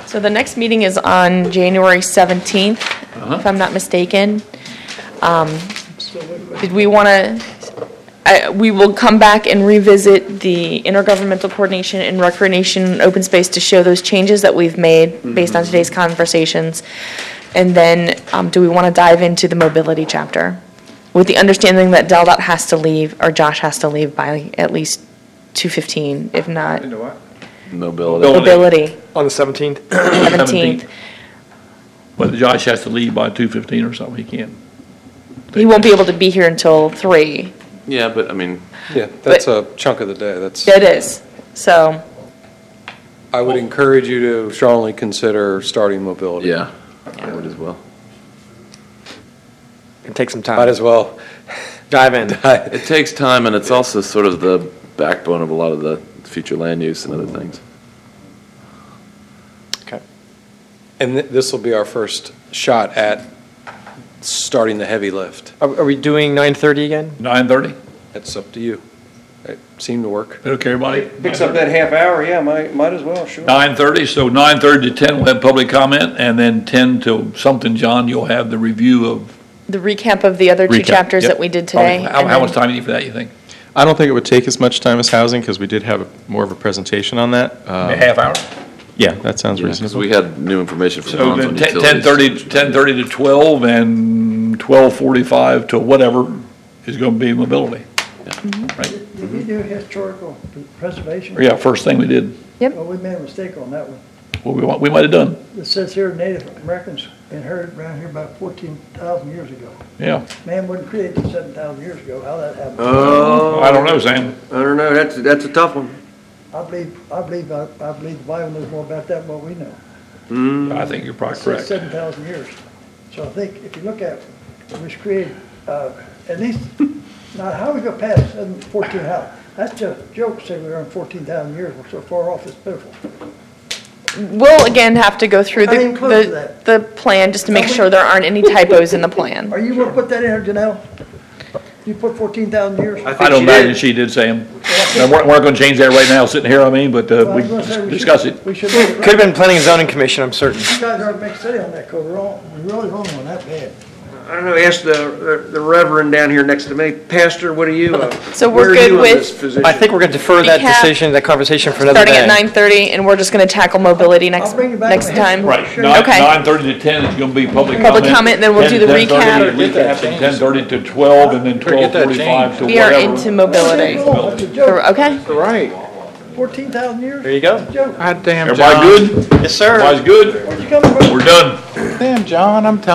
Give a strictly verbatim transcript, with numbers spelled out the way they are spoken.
So the next meeting is on January seventeenth, Uh-huh. if I'm not mistaken. Um, Did we want to, we will come back and revisit the intergovernmental coordination and recreation and open space to show those changes that we've made based on today's conversations. And then, um, do we want to dive into the mobility chapter? With the understanding that Del Dot has to leave, or Josh has to leave by at least two fifteen, if not Into what? Mobility. mobility, On the seventeenth? seventeenth. But Josh has to leave by two fifteen or something, he can't. He won't be able to be here until three. Yeah, but I mean, Yeah, that's a chunk of the day. That's, It is, so, I would encourage you to strongly consider starting mobility. yeah, I would as well. Can take some time. Might as well. Dive in. It takes time, and it's also sort of the backbone of a lot of the future land use and other things. Okay. And th- this will be our first shot at starting the heavy lift. Are, are we doing nine thirty again? Nine thirty? It's up to you. It seemed to work. Okay, everybody? Picks up that half hour, yeah, might, might as well, sure. Nine thirty, so nine thirty to ten, we'll have public comment, and then ten to something, John, you'll have the review of. the recap of the other two recap. chapters Yep. that we did today. How, and how then- much time do you need for that, you think? I don't think it would take as much time as housing, because we did have a- more of a presentation on that. A Um, half hour? Yeah, that sounds Because reasonable. we had new information from So Hans then on ten, utilities. ten thirty, ten thirty to twelve, and twelve forty-five to whatever is gonna be mobility. Right, Did we do historical preservation? yeah, first thing we did, Well, we made a mistake on that one. what we want, we might have done, It says here Native Americans inherited around here about fourteen thousand years ago. yeah. Man wasn't created till seven thousand years ago. How that happened? Oh, I don't know, Sam. I don't know, that's, that's a tough one. I believe, I believe, I I believe the Bible knows more about that than what we know. I think you're It probably says correct. seven thousand years. So I think if you look at, it it was created, uh, at least, now how we go past seven, fourteen, how? That's just a joke, to say we're on fourteen thousand years. We're so far off, it's pitiful. We'll again have to go through Not even the, close to the, that. the plan, just to make sure there aren't any typos in the plan. Are you gonna put that in there, Janelle? You put fourteen thousand years? I don't imagine she did, Sam. We're, we're not gonna change that right now, sitting here, I mean, but, uh, Well, I we was gonna say dis- we discuss should- it. We should. make it Could have right. been planning and zoning commission, I'm certain. You guys are a big city on that code, we're wrong, we're really wrong on that bad. I don't know, ask the, the reverend down here next to me, Pastor, what do you, uh, So we're where are good you on with- this position? I think we're going to defer that Recap. decision, that conversation for another Starting day. at nine thirty, and we're just gonna tackle mobility next, I'll bring you back next my time. history. Right, Sure. nine, Okay. nine thirty to ten is gonna be public comment. Public comment, and then we'll do the recap. Recap, and ten thirty to twelve, and then twelve forty-five to We are whatever. into mobility. That's a joke, Okay? Right. fourteen thousand years? There you go. Joke. God damn, Everybody good? Yes, sir. Everybody's good? Where'd you come from? We're done. Damn, John, I'm telling